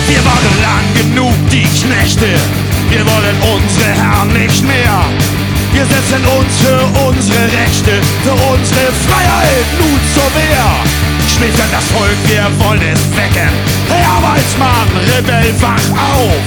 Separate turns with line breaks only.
Wir waren lang genug die Knechte, wir wollen unsere Herren nicht mehr. Wir setzen uns für unsere Rechte, für unsere Freiheit nun zur Wehr. Schläft das Volk, wir wollen es wecken. Hey Arbeitsmann, Rebell, wach auf!